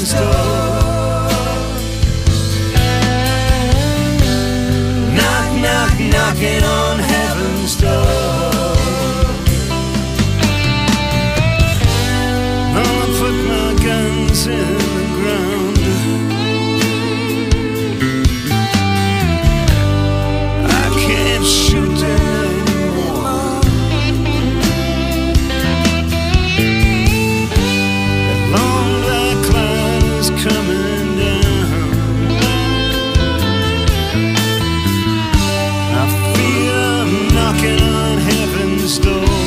heaven's door. Knock, knock, knocking on heaven's door. I'll put my guns in the ground. I can't shoot them anymore. That long black cloud is coming down. I feel I'm knocking on heaven's door.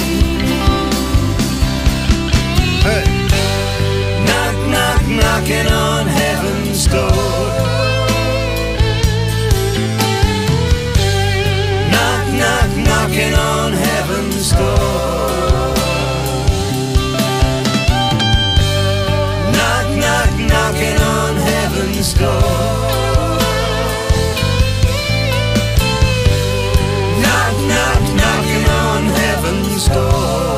Hey. Knock, knock, knocking on heaven's door. Knock, knock, knocking on heaven's door. Knock, knock, knocking on heaven's door. Knock, knock, knocking on heaven's door.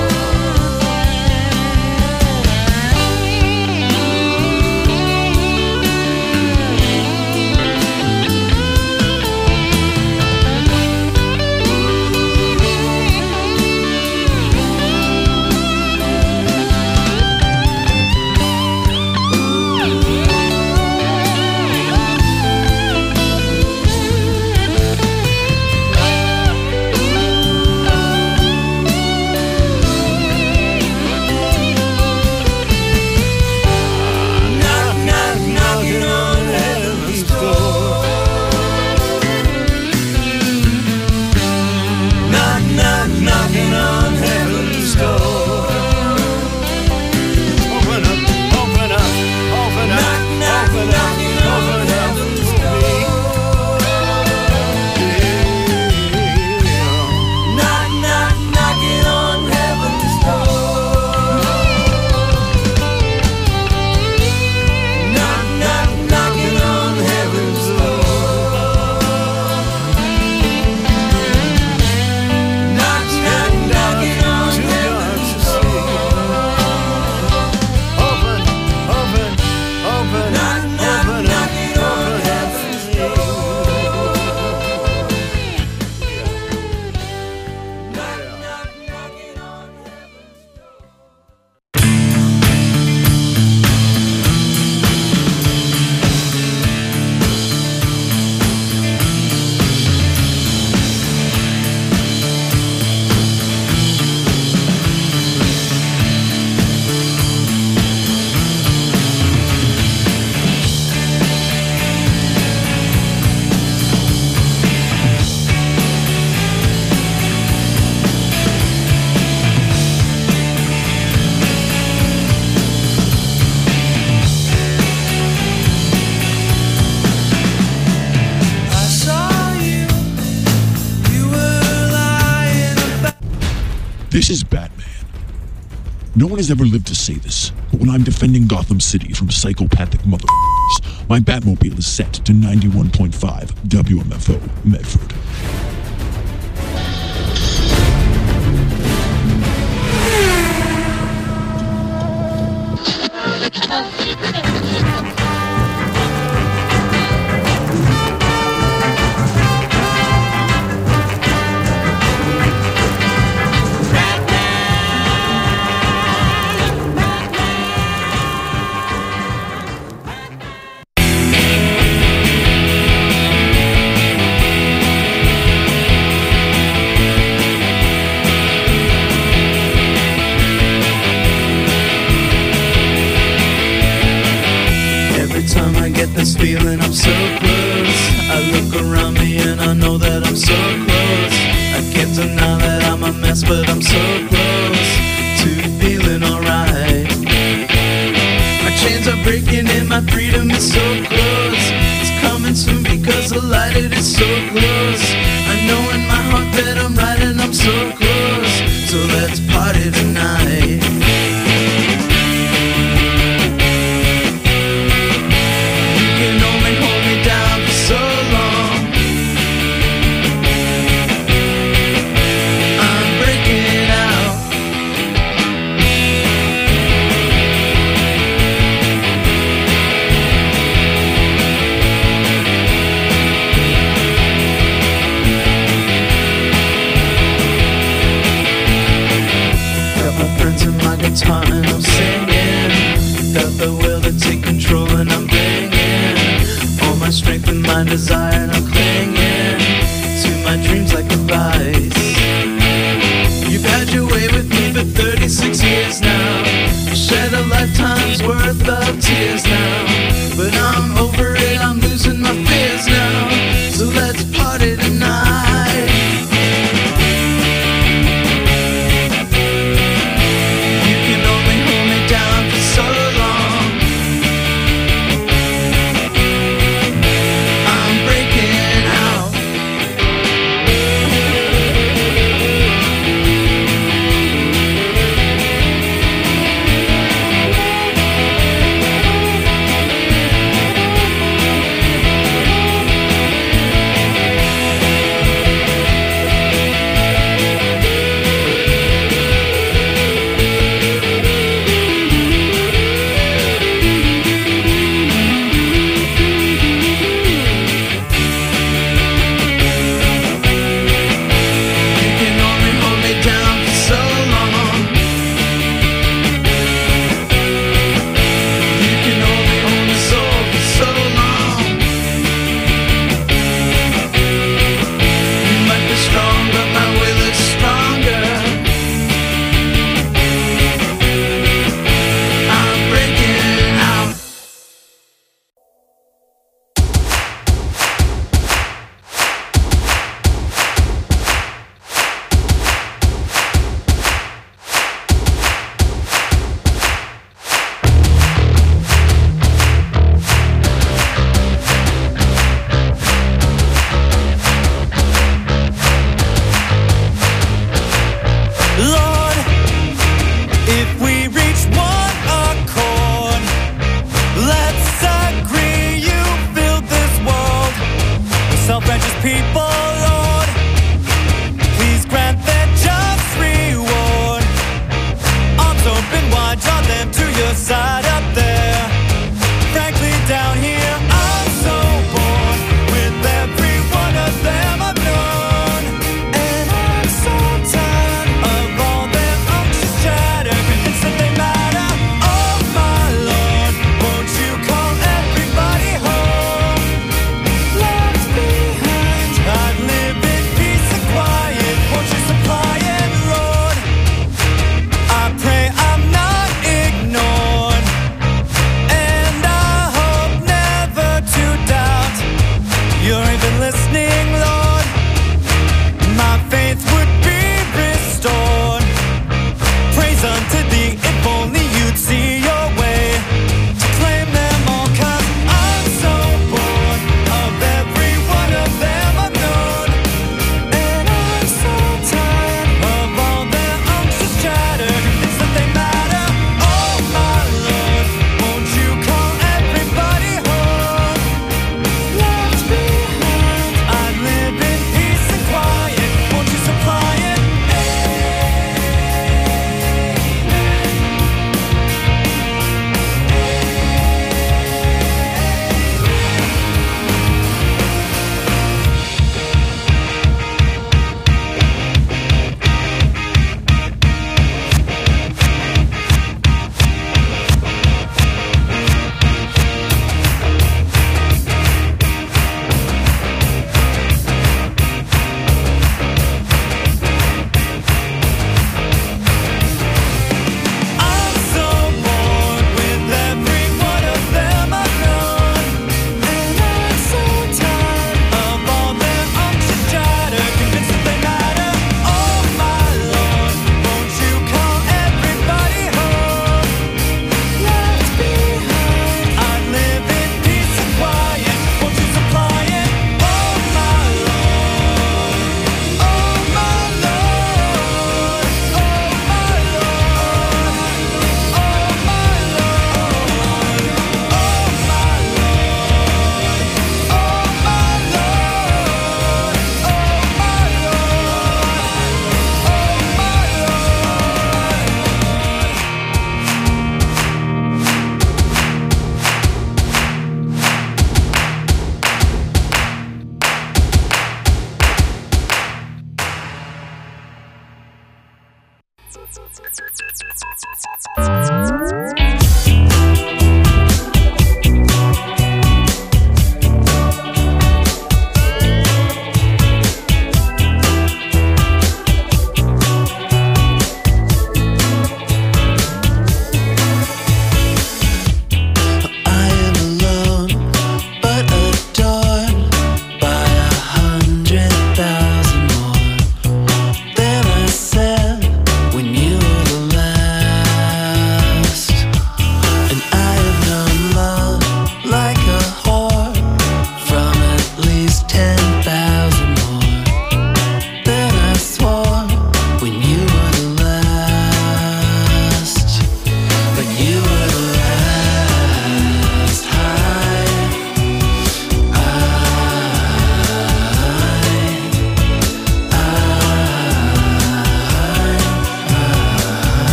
This is Batman. No one has ever lived to say this, but when I'm defending Gotham City from psychopathic motherfuckers, my Batmobile is set to 91.5 WMFO Medford. This feeling I'm so close. I look around me and I know that I'm so close. I can't deny that I'm a mess, but I'm so close to feeling alright. My chains are breaking and my freedom is so close. It's coming soon because the light it is so close. I know in my heart that I'm right and I'm so close. So let's party tonight. worth of tears now. But I'm over it, I'm losing my fears now. So let's party tonight. You can only hold me down for so long. I'm breaking out.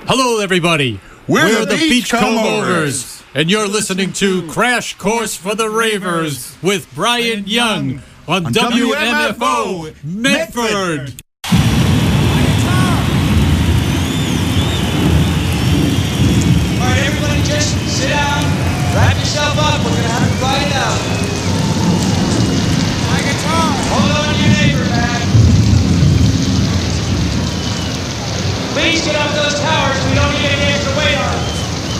Hello, everybody. We're the Beachcombers, and you're listening to Crash Course for the Ravers with Brian Young on WMFO Medford. All right, everybody just sit down, wrap yourself up. We're going to have to fight it out. My guitar. Hold on to your neighbor, man. Please get off those towers. We don't need any extra weight on us.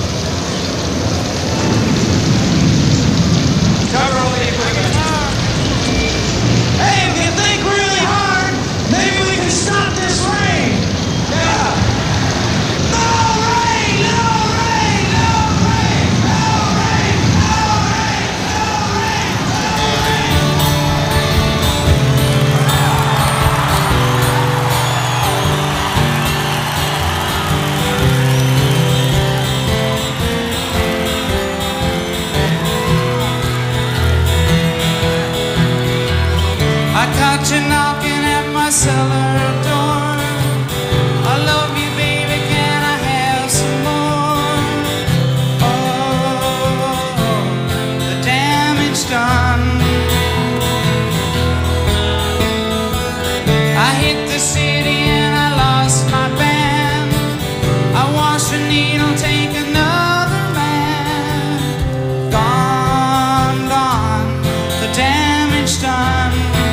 Cover all the equipment. Hey, if you think really hard, maybe we can stop this rain. Yeah. No rain! No rain! No rain! No rain! No rain! No rain! I caught you knocking at my cellar door. I love you, baby, can I have some more? Oh, the damage done. I hit the city and I lost my band. I watched the needle take another man. Gone, gone, the damage done.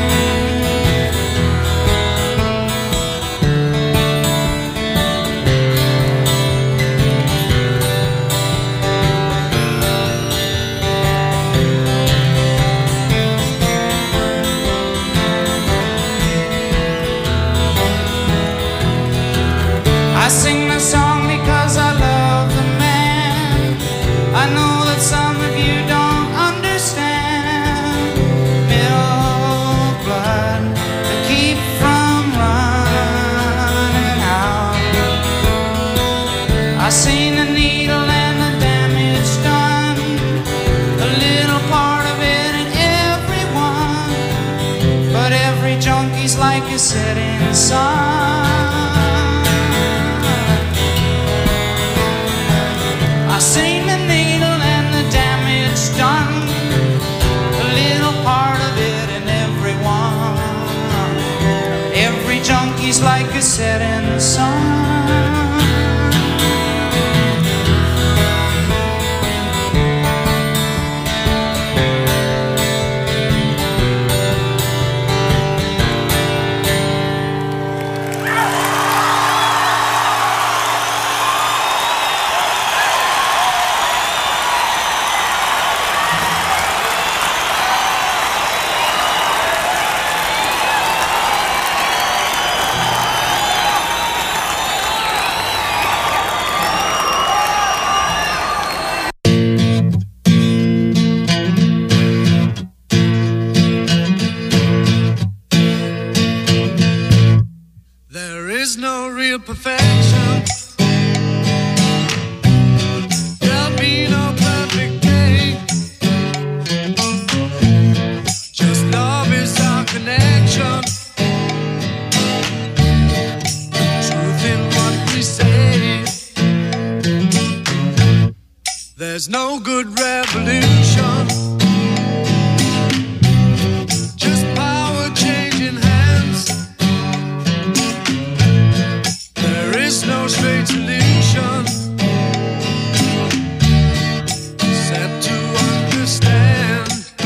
I sing the song because I love the man. I know that some of you don't understand. Milk blood to keep from running out. I seen the needle and the damage done. A little part of it in everyone. But every junkie's like a setting sun. I seen the needle and the damage done. A little part of it in everyone. Every junkie's like a setting sun. There is no real perfection. There'll be no perfect day. Just love is our connection. Truth in what we say. There's no good revolution. Just power changing hands. There is no straight solution except to understand.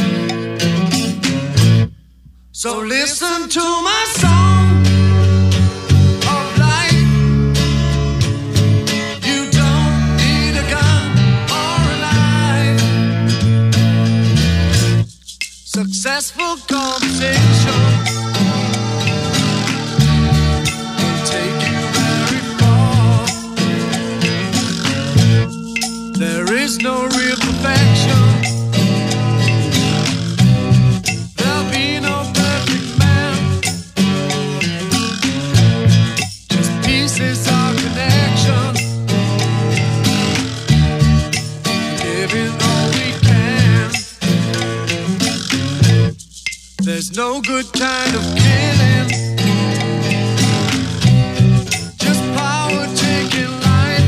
So listen to my song of life. You don't need a gun or a knife. Successful conversation will take you very far. There is no real perfection. There'll be no perfect man. Just pieces of connection. Giving all we can. There's no good kind of killing. Just power taking life.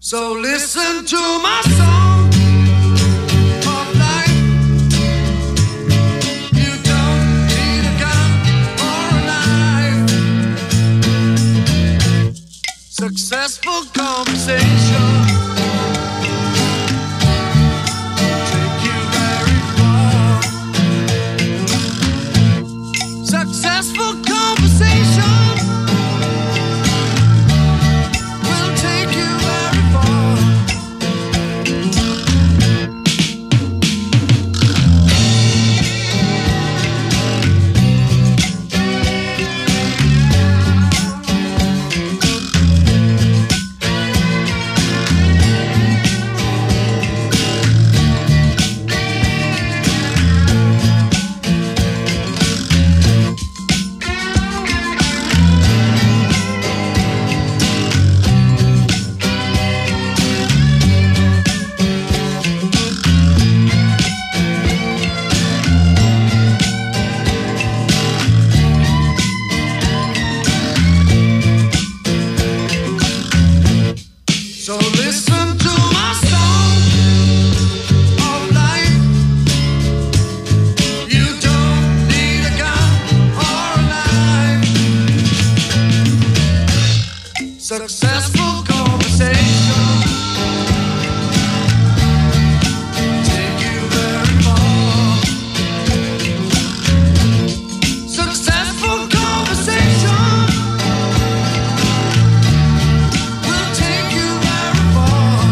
So listen to my song of life. You don't need a gun or a knife. Successful conversation take you very far. Successful conversation will take you very far. So listen to my song of life. You don't need a gun or a knife. Successful conversation take you very far. Successful conversation will take you very far.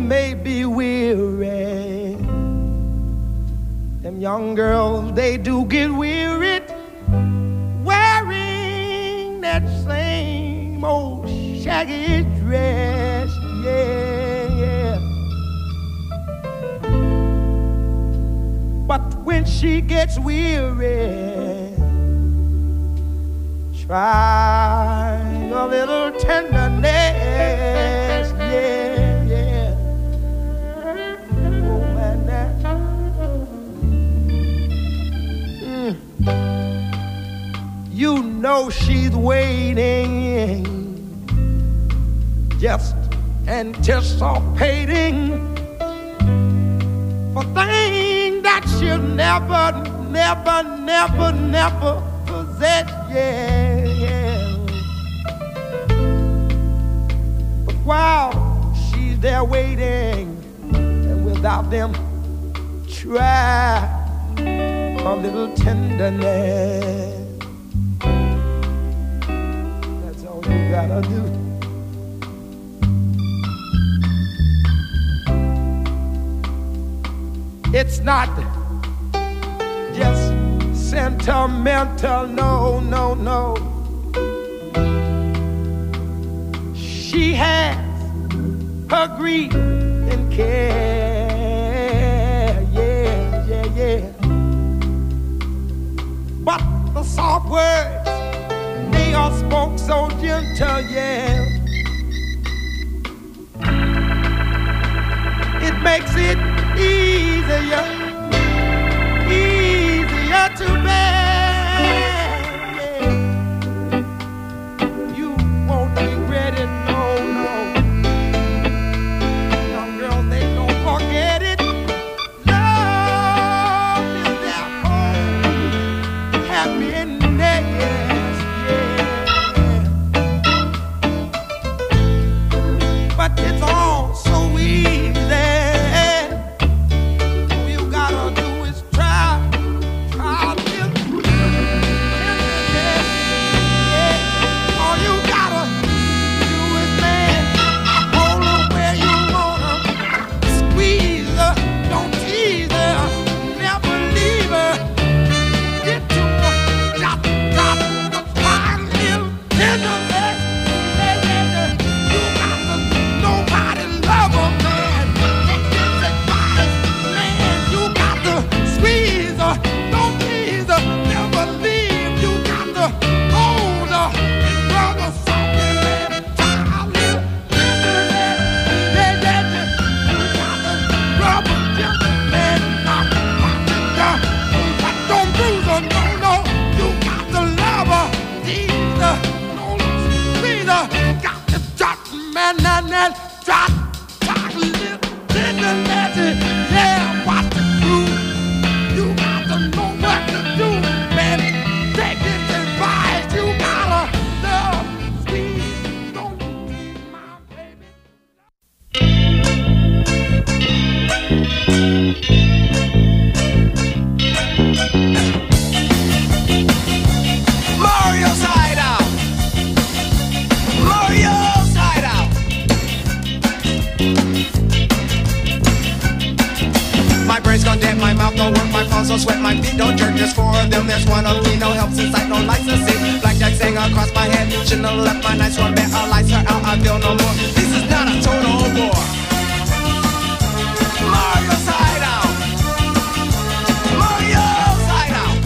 may be weary. Them young girls, they do get wearied wearing that same old shaggy dress. Yeah, yeah. But when she gets weary, try a little tenderness. Yeah, yeah. Oh, man, that. You know she's waiting, just anticipating for things that she'll never, never, never, never possess. Yeah, yeah. But while she's there waiting, and without them, try a little tenderness. That's all you gotta do. It's not just sentimental, no, no, no. She has her grief and care, yeah, yeah, yeah. But the soft words, they are spoke so gentle, yeah. It makes it easier to bear, yeah. You won't regret it, no, no. Young girls, they don't forget it. Love is their home, happiness, yeah. But it's all so easy. Sweat my feet, don't jerk, there's four of them. There's one of me, no help since I don't like to see. Blackjack sang across my head, shouldn't have left my nice one bet. I lights her out, I feel no more. This is not a total war. Mario side out. Mario side out.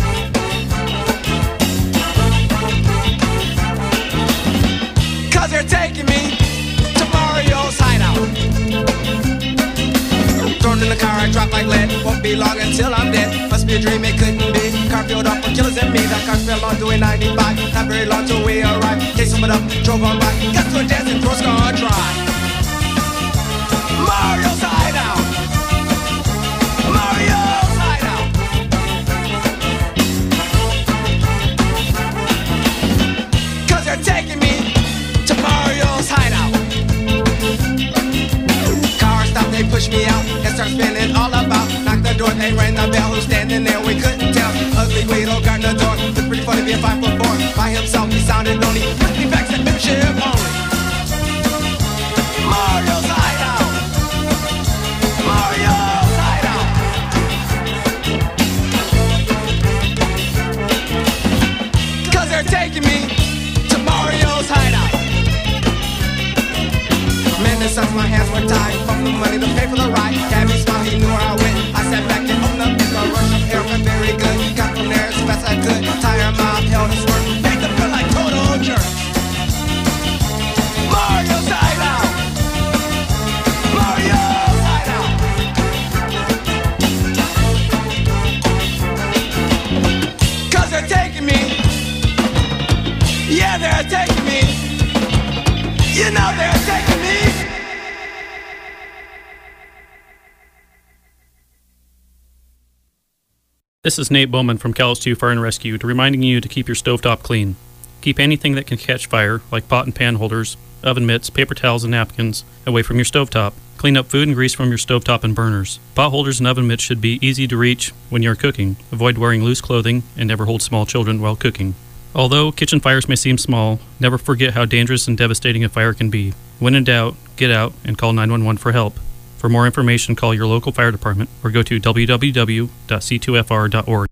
Cause they're taking me to Mario's hideout. Thrown in the car, I drop like lead. Won't be long until I'm dead. Must be a dream, it couldn't be. Car filled up with killers and me. That car fell on doing 95. Not very long till we arrived. Case someone up, drove on by. Got to a dance and throws gone dry. Mario's hideout. Mario's hideout. Cause they're taking me to Mario's hideout. Car stop, they push me out and start spinning all about. Knock the door, they rang the bell. Who's standing there? We couldn't tell. Ugly Guido guarding the door. It's pretty funny being 5'4". By himself, he sounded lonely. 50 packs and membership only. Mario's hideout. the right. Gabby smiled, he knew where I went. I sat back and opened up with a rush of air, felt very good. Got from there as fast as I could. Tire mouth, held and swerved. Made the feel like total jerk. Mario side out. Mario side out. Cause they're taking me. Yeah, they're taking me. You know they're taking me. This is Nate Bowman from Callis 2 Fire and Rescue, reminding you to keep your stovetop clean. Keep anything that can catch fire, like pot and pan holders, oven mitts, paper towels, and napkins, away from your stovetop. Clean up food and grease from your stovetop and burners. Pot holders and oven mitts should be easy to reach when you're cooking. Avoid wearing loose clothing and never hold small children while cooking. Although kitchen fires may seem small, never forget how dangerous and devastating a fire can be. When in doubt, get out and call 911 for help. For more information, call your local fire department or go to www.c2fr.org.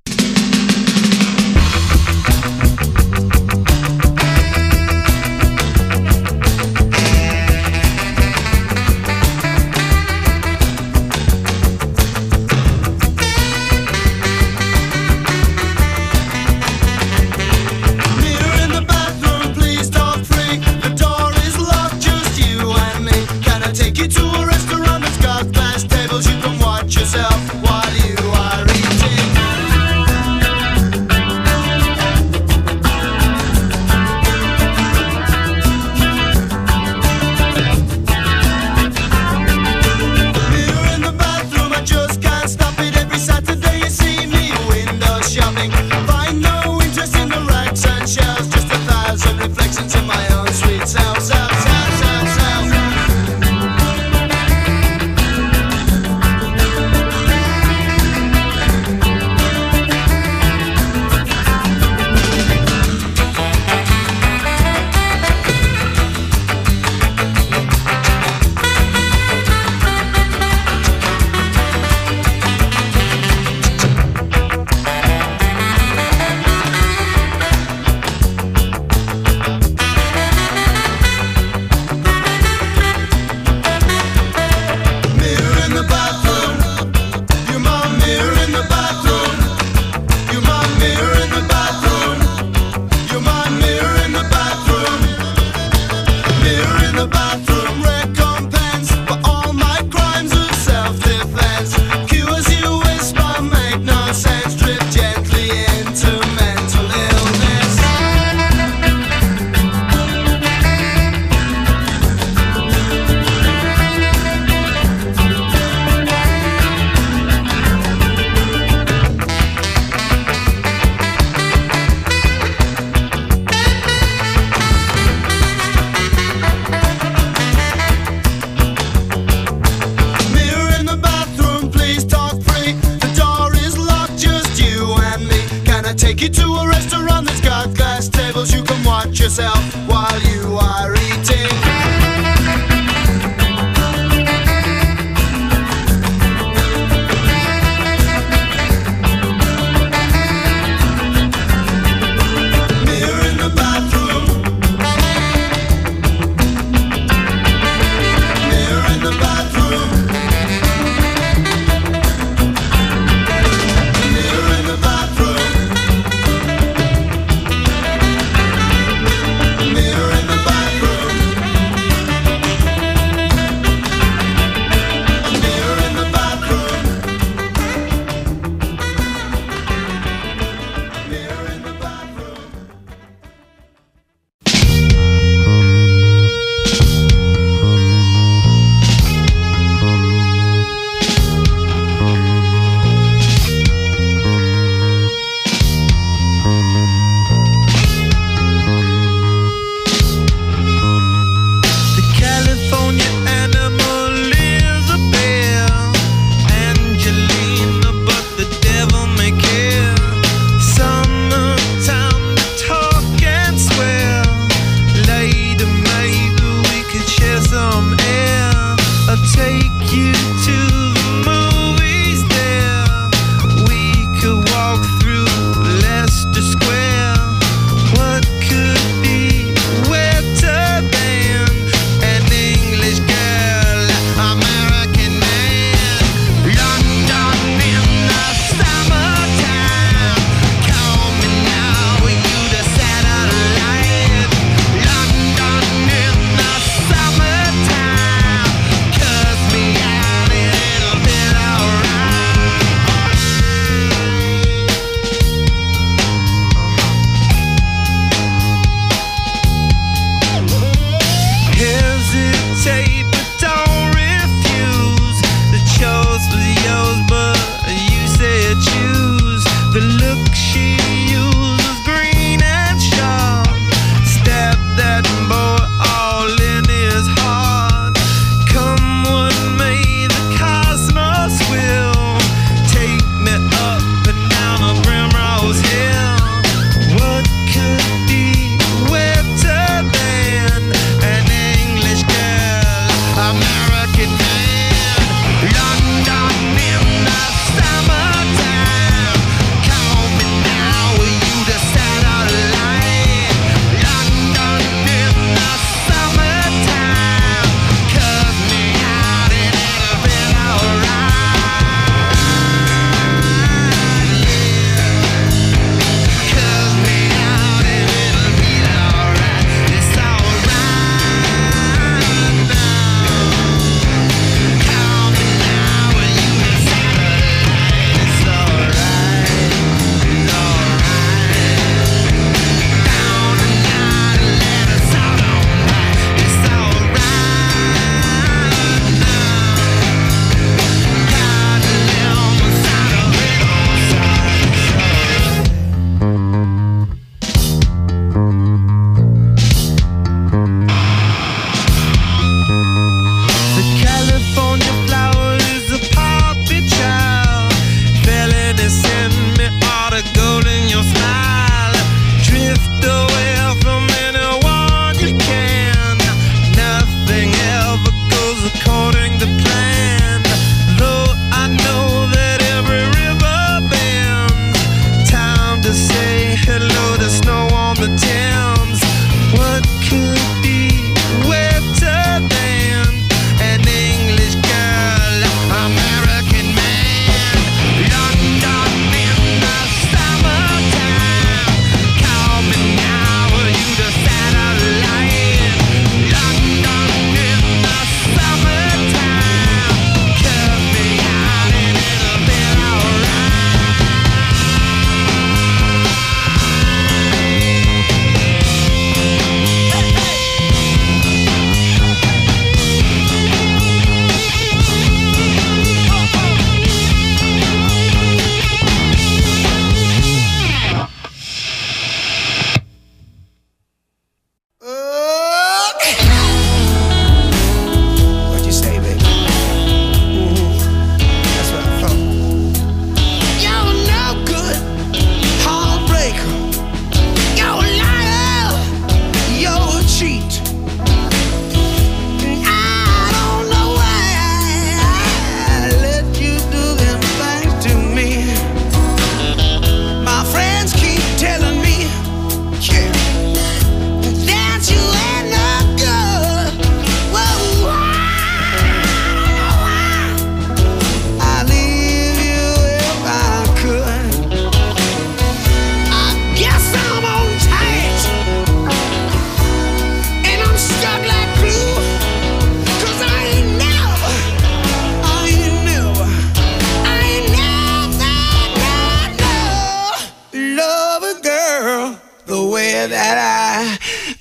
Mirror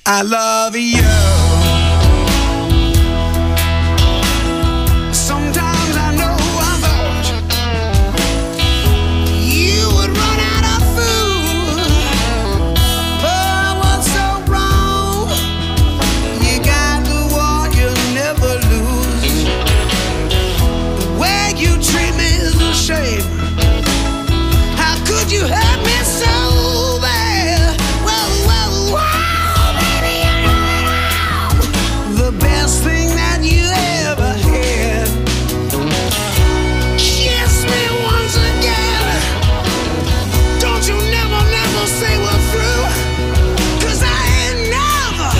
I love you. Sometimes I know I thought you would run out of food, but what's so wrong? You got the one you never lose. The way you treat me is a shame. How could you hurt me so bad? Whoa, whoa, whoa, baby, you know the best thing that you ever had. Kiss me once again. Don't you never, never say we're through. 'Cause I ain't never,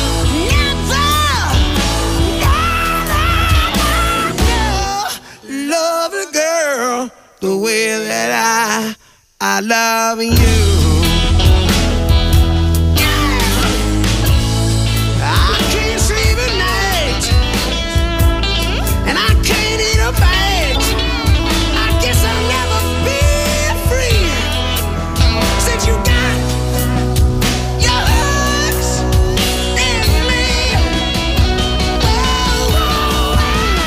never love a girl the way that I love you. I can't sleep at night, and I can't eat a bite. I guess I'll never be free since you got your hooks in me. Oh, oh,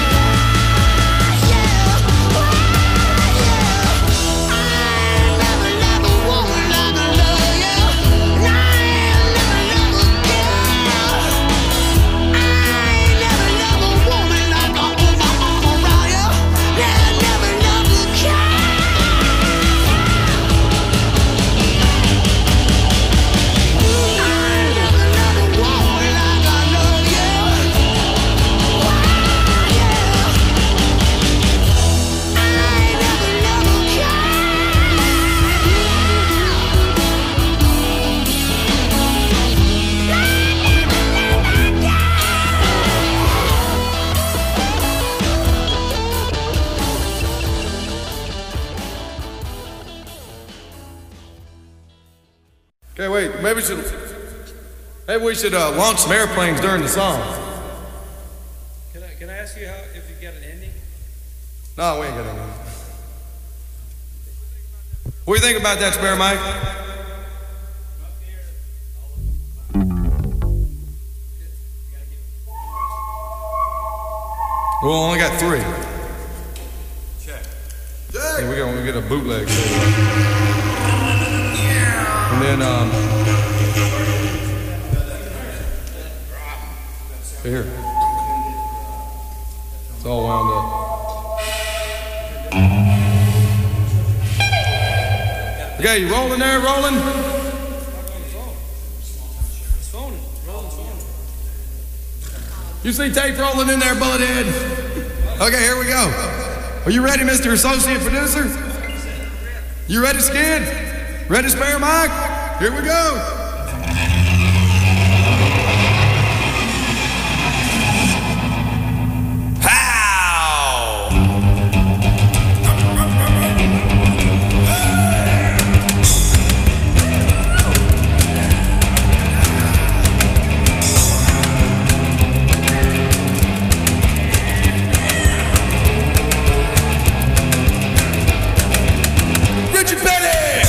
yeah, I never love a woman like I love you, and I ain't never love a girl. I ain't never love a woman like I put my arm around you. Yeah, I never love a girl. I ain't never love a woman like I love you. Yeah, I ain't never love a girl. Okay, wait. Maybe we should launch some airplanes during the song. Can I ask you if you got an ending? No, we ain't got any. What do you think about that, Spare Mike? We only got 3. Yeah, we're gonna get a bootleg. And then, here. It's all wound up. Okay, you rolling there, rolling? You see tape rolling in there, Bullethead? Okay, here we go. Are you ready, Mr. Associate Producer? You ready, Skid? Ready, Spare Mike? Here we go. Richard Petty!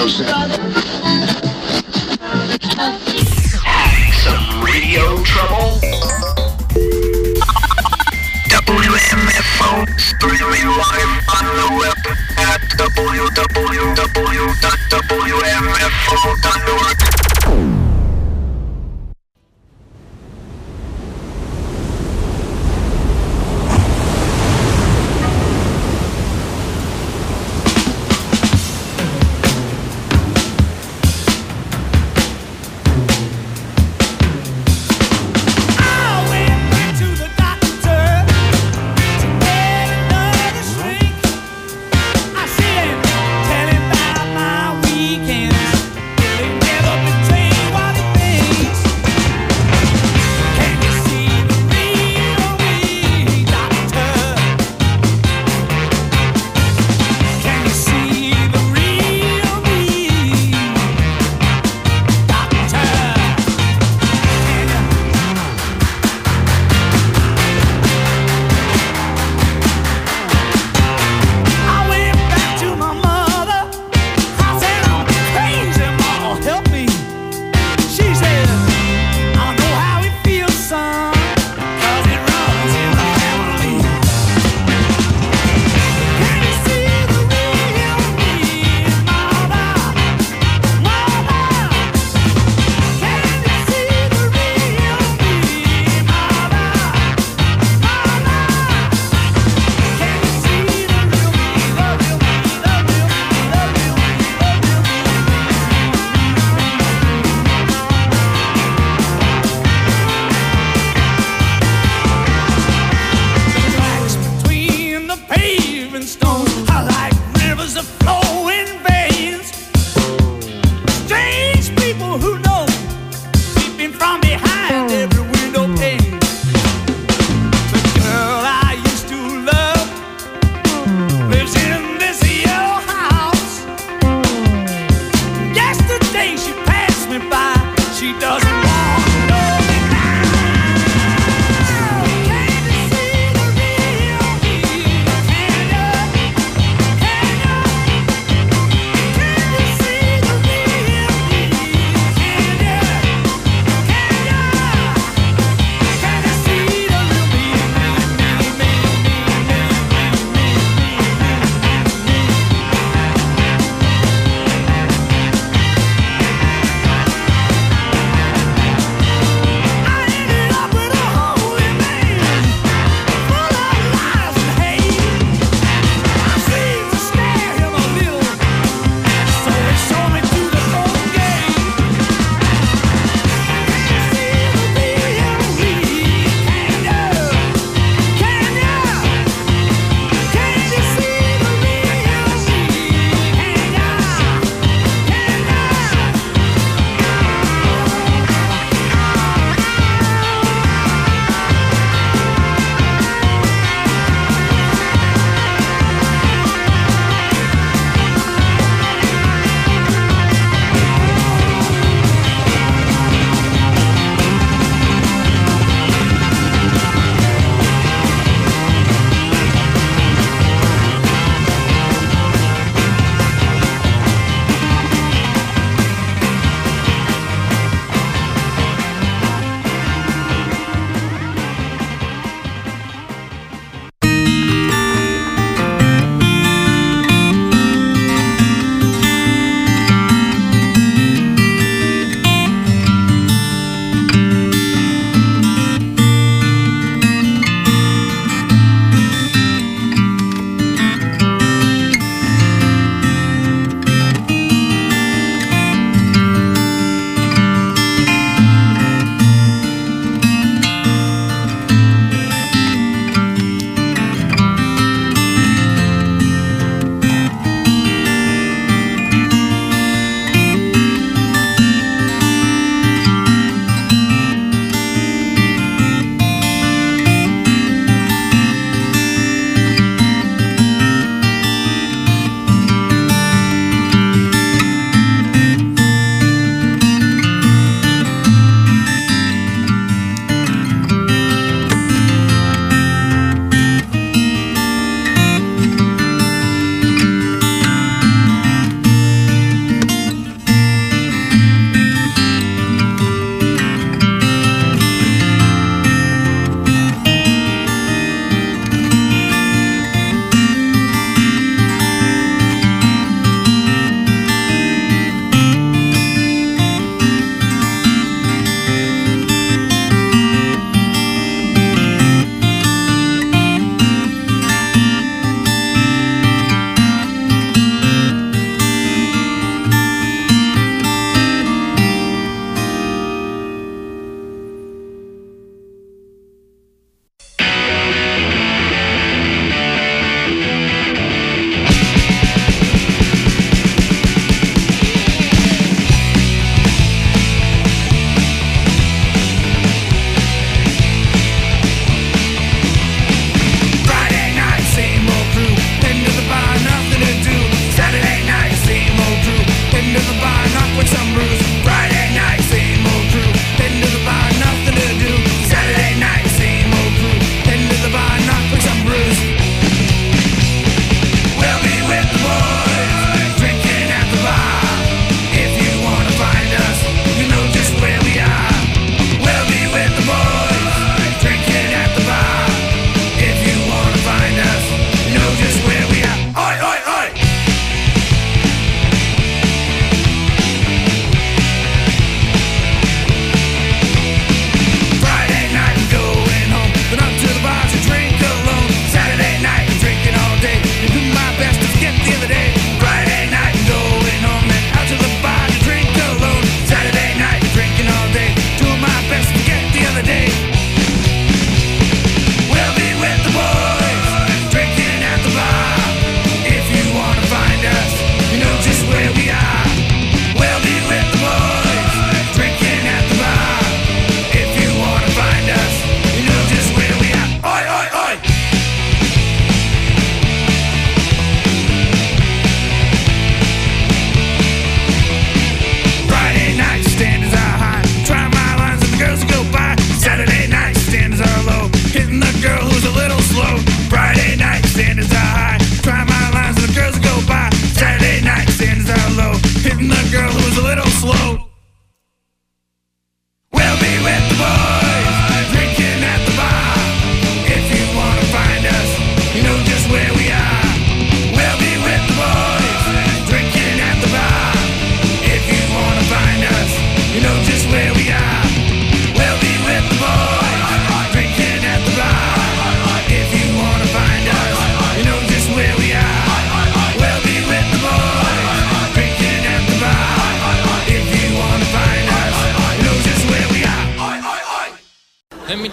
Having some radio trouble? WMFO streaming live on the web at www.wmfo.org. I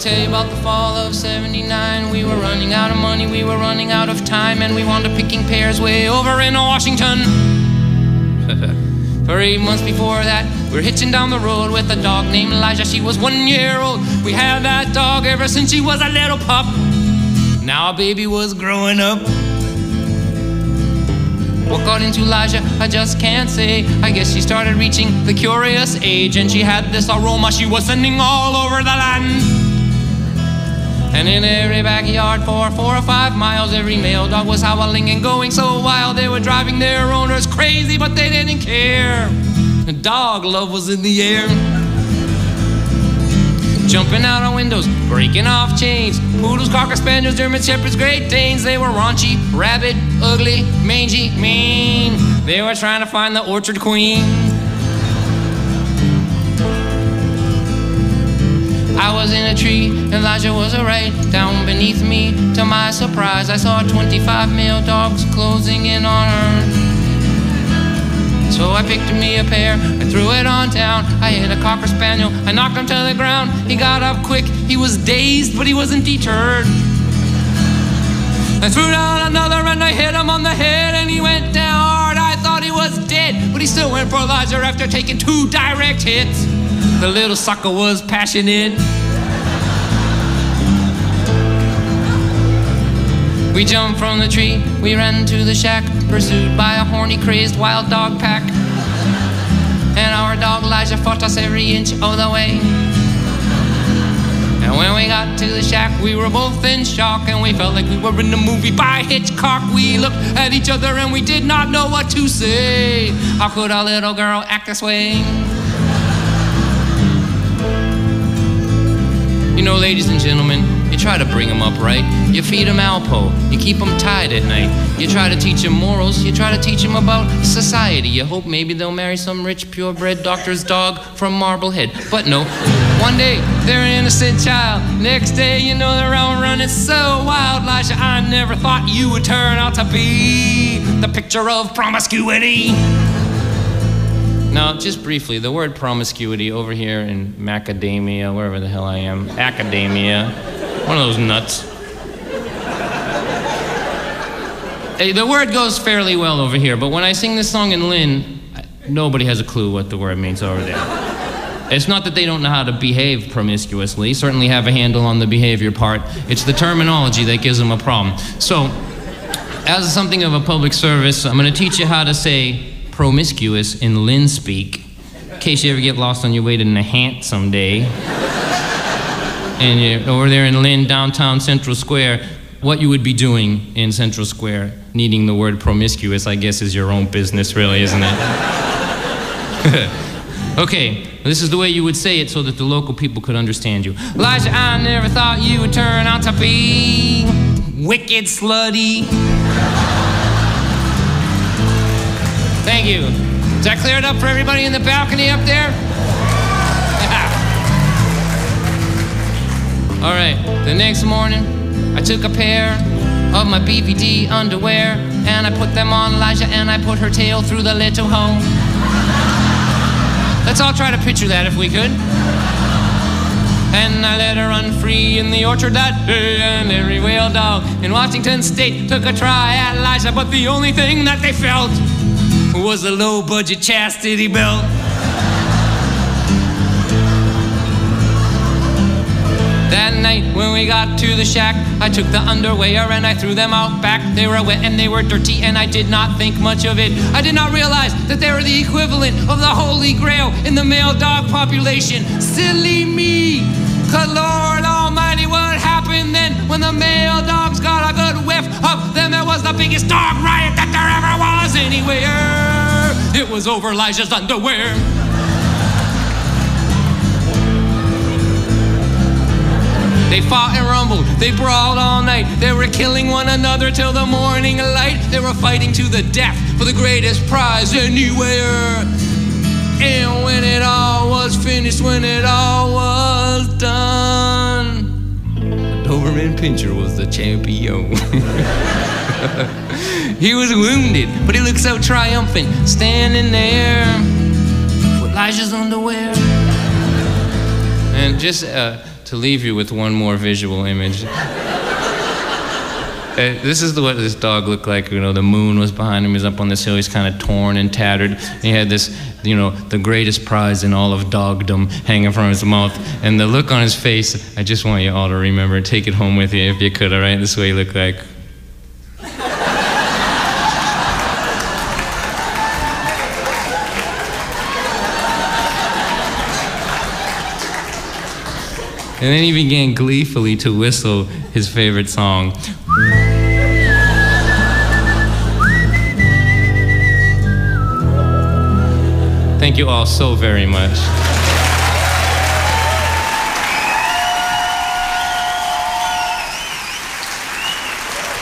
tell you about the fall of 79. We were running out of money, we were running out of time, and we wound up picking pears way over in Washington. For 8 months before that, we were hitching down the road with a dog named Elijah. She was 1 year old. We had that dog ever since she was a little pup. Now our baby was growing up. What got into Elijah, I just can't say. I guess she started reaching the curious age, and she had this aroma she was sending all over the land. And in every backyard for 4 or 5 miles, every male dog was howling and going so wild. They were driving their owners crazy, but they didn't care. The dog love was in the air. Jumping out of windows, breaking off chains. Poodles, Cocker Spaniels, German Shepherds, Great Danes. They were raunchy, rabid, ugly, mangy, mean. They were trying to find the orchard queen. I was in a tree, Elijah was right down beneath me. To my surprise, I saw 25 male dogs closing in on her. So I picked me a pear, I threw it on down. I hit a Cocker Spaniel, I knocked him to the ground. He got up quick, he was dazed, but he wasn't deterred. I threw down another and I hit him on the head, and he went down hard. I thought he was dead, but he still went for Elijah after taking 2 direct hits. The little sucker was passionate. We jumped from the tree, we ran to the shack, pursued by a horny, crazed wild dog pack. And our dog Elijah fought us every inch of the way. And when we got to the shack, we were both in shock, and we felt like we were in a movie by Hitchcock. We looked at each other and we did not know what to say. How could a little girl act this way? You know, ladies and gentlemen, you try to bring them up right. You feed them Alpo. You keep them tied at night. You try to teach them morals. You try to teach them about society. You hope maybe they'll marry some rich, purebred doctor's dog from Marblehead. But no. One day, they're an innocent child. Next day, you know they're out running so wild. Elijah, I never thought you would turn out to be the picture of promiscuity. Now, just briefly, the word promiscuity over here in macadamia, wherever the hell I am, academia, one of those nuts. Hey, the word goes fairly well over here, but when I sing this song in Lynn, nobody has a clue what the word means over there. It's not that they don't know how to behave promiscuously, certainly have a handle on the behavior part. It's the terminology that gives them a problem. So, as something of a public service, I'm going to teach you how to say promiscuous in Lynn speak, in case you ever get lost on your way to Nahant someday. And you're over there in Lynn, downtown Central Square, what you would be doing in Central Square, needing the word promiscuous, I guess, is your own business, really, isn't it? Okay, this is the way you would say it so that the local people could understand you. Elijah, I never thought you would turn out to be wicked slutty. Thank you. Does that clear it up for everybody in the balcony up there? Yeah. All right, the next morning, I took a pair of my BVD underwear, and I put them on Elijah, and I put her tail through the little hole. Let's all try to picture that if we could. And I let her run free in the orchard that day, and every whale dog in Washington State took a try at Elijah, but the only thing that they felt was a low-budget chastity belt. That night when we got to the shack, I took the underwear and I threw them out back. They were wet and they were dirty, and I did not think much of it. I did not realize that they were the equivalent of the Holy Grail in the male dog population. Silly me! 'Cause Lord Almighty, what happened then when the male dogs got a good whiff of them? It was the biggest dog riot that there ever was anywhere. It was over Elijah's underwear. They fought and rumbled, they brawled all night. They were killing one another till the morning light. They were fighting to the death for the greatest prize anywhere. And when it all was finished, when it all was done, Doberman Pinscher was the champion. He was wounded, but he looked so triumphant, standing there with Elijah's underwear. And just to to leave you with one more visual image. This is what this dog looked like. You know, the moon was behind him. He was up on this hill. He's kind of torn and tattered. And he had this, you know, the greatest prize in all of dogdom hanging from his mouth. And the look on his face, I just want you all to remember. Take it home with you if you could, all right? This is what he looked like. And then he began gleefully to whistle his favorite song. Thank you all so very much.